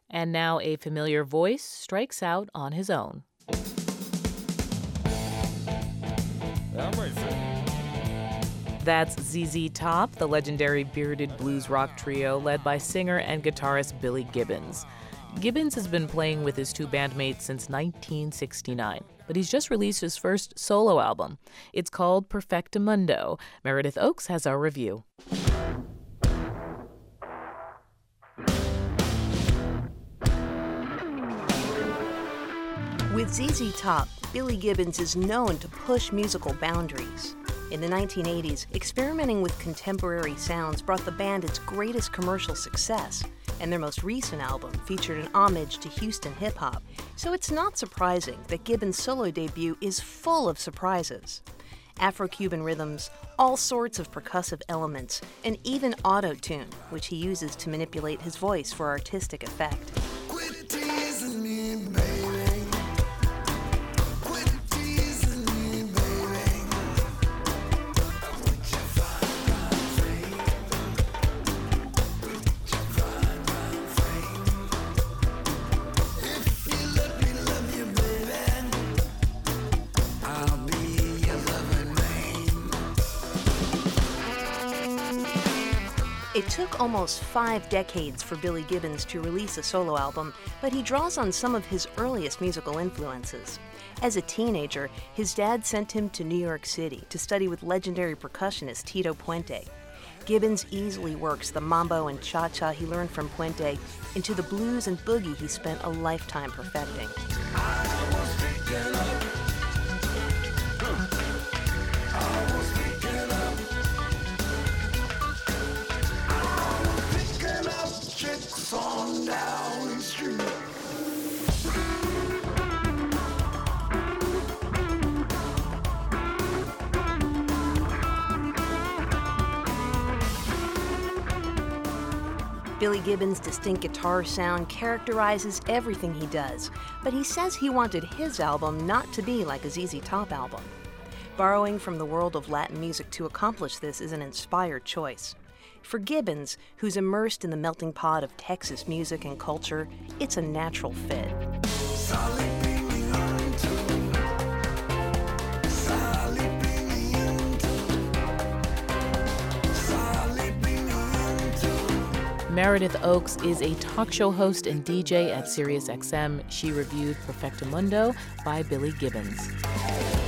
And now a familiar voice strikes out on his own. That's ZZ Top, the legendary bearded blues rock trio led by singer and guitarist Billy Gibbons. Gibbons has been playing with his two bandmates since 1969, but he's just released his first solo album. It's called Perfectamundo. Meredith Oakes has our review. With ZZ Top, Billy Gibbons is known to push musical boundaries. In the 1980s, experimenting with contemporary sounds brought the band its greatest commercial success, and their most recent album featured an homage to Houston hip-hop. So it's not surprising that Gibbons' solo debut is full of surprises. Afro-Cuban rhythms, all sorts of percussive elements, and even auto-tune, which he uses to manipulate his voice for artistic effect. Quit teasing me, baby. It took almost 5 decades for Billy Gibbons to release a solo album, but he draws on some of his earliest musical influences. As a teenager, his dad sent him to New York City to study with legendary percussionist Tito Puente. Gibbons easily works the mambo and cha-cha he learned from Puente into the blues and boogie he spent a lifetime perfecting. On down the street. Billy Gibbons' distinct guitar sound characterizes everything he does, but he says he wanted his album not to be like a ZZ Top album. Borrowing from the world of Latin music to accomplish this is an inspired choice. For Gibbons, who's immersed in the melting pot of Texas music and culture, it's a natural fit. Meredith Oakes is a talk show host and DJ at SiriusXM. She reviewed Perfectamundo by Billy Gibbons.